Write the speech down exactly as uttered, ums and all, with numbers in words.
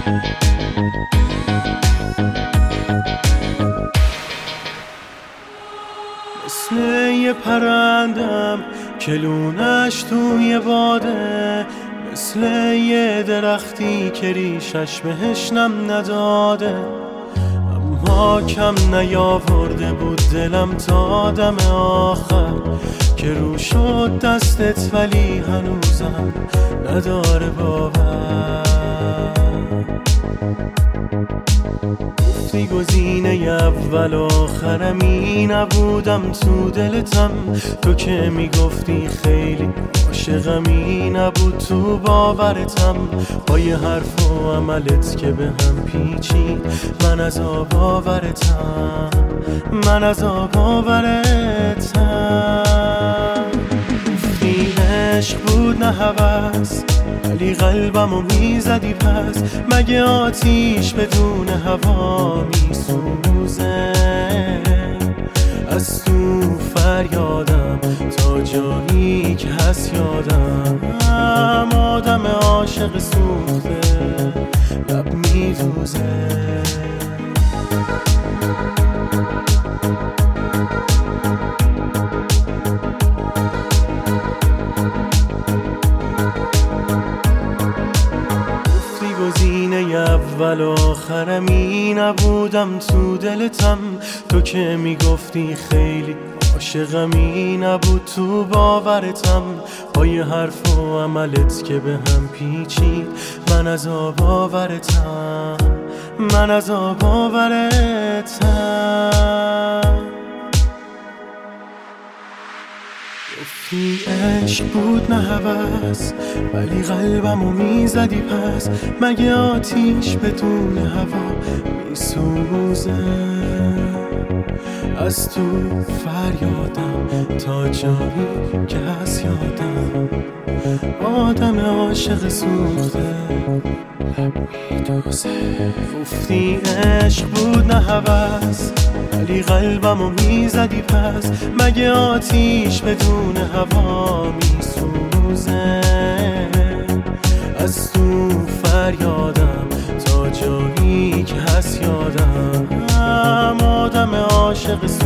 مثل یه پرندم که لونش توی باده، مثل یه درختی که ریشش بهش نم نداده، اما کم نیاورده بود دلم تا دم آخر که رو شد دستت، ولی هنوزم نداره باور. گفتی گزینه اول آخرمی نبودم تو دلتم، تو که میگفتی خیلی عاشقمی نبود تو باورتم. با یه حرف و عملت که به هم پیچید، من از آب آورتم، من از آب آورتم. گفتی عشق بود نه هوس، ولی قلبمو میزدی پس. مگه آتیش بدون هوا میسوزه؟ از تو فریادم تا جایی که هست یادم، آدم عاشق سوخته لب میدوزه. گزینه اول آخرمی نبودم تو دلتم، تو که میگفتی خیلی عاشقمی نبود تو باورتم. با یه حرف و عملت که به هم پیچید، من از آب آورتم، من از آب آورتم. گفتی عشق بود نه هوس، ولی قلبمو میزدی پس. مگه آتیش بدون هوا میسوزه؟ از تو فریادم تا جایی که هست یادم، آدم عاشق سوخته میدوزه. گفتی عشق بود نه هوس، ولی قلبمو میزدی پس. مگه آتیش بدون هوا میسوزه؟ از تو فریادم تا جایی که هست یادم، آدم عاشق